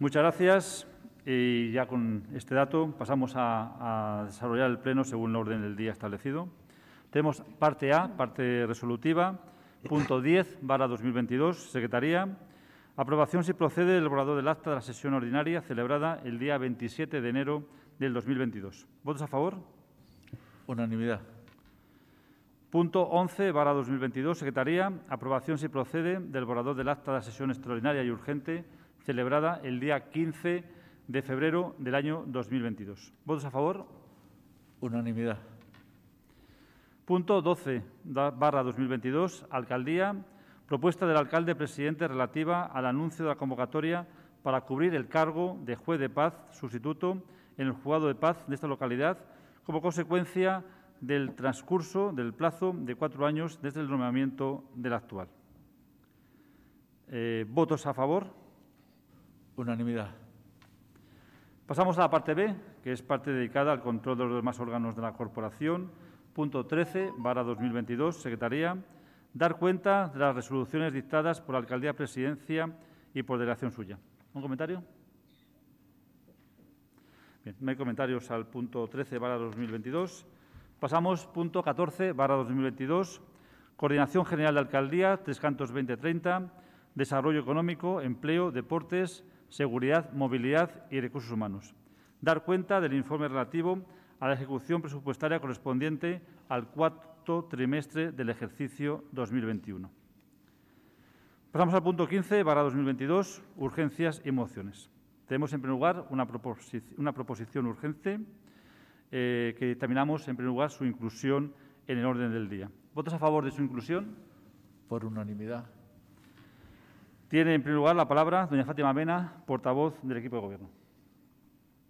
Muchas gracias. Y ya con este dato pasamos a desarrollar el Pleno según el orden del día establecido. Tenemos parte A, parte resolutiva, punto 10/2022, Secretaría. Aprobación si procede del borrador del acta de la sesión ordinaria celebrada el día 27 de enero del 2022. ¿Votos a favor? Unanimidad. Punto 11/2022, Secretaría. Aprobación si procede del borrador del acta de la sesión extraordinaria y urgente celebrada el día 15 de febrero del año 2022. ¿Votos a favor? Unanimidad. Punto 12/2022, Alcaldía. Propuesta del alcalde presidente relativa al anuncio de la convocatoria para cubrir el cargo de juez de paz sustituto en el juzgado de paz de esta localidad como consecuencia del transcurso del plazo de 4 años desde el nombramiento del actual. ¿Votos a favor? Unanimidad. Pasamos a la parte B, que es parte dedicada al control de los demás órganos de la corporación. Punto 13/2022, Secretaría. Dar cuenta de las resoluciones dictadas por la Alcaldía Presidencia y por delegación suya. ¿Un comentario? Bien, no hay comentarios al punto 13/2022. Pasamos punto 14/2022. Coordinación General de Alcaldía, Tres Cantos 2030, Desarrollo Económico, Empleo, Deportes, Seguridad, Movilidad y Recursos Humanos. Dar cuenta del informe relativo a la ejecución presupuestaria correspondiente al cuarto trimestre del ejercicio 2021. Pasamos al punto 15/2022, urgencias y mociones. Tenemos en primer lugar una proposición urgente que dictaminamos en primer lugar su inclusión en el orden del día. ¿Votos a favor de su inclusión? Por unanimidad. Tiene en primer lugar la palabra doña Fátima Mena, portavoz del equipo de Gobierno.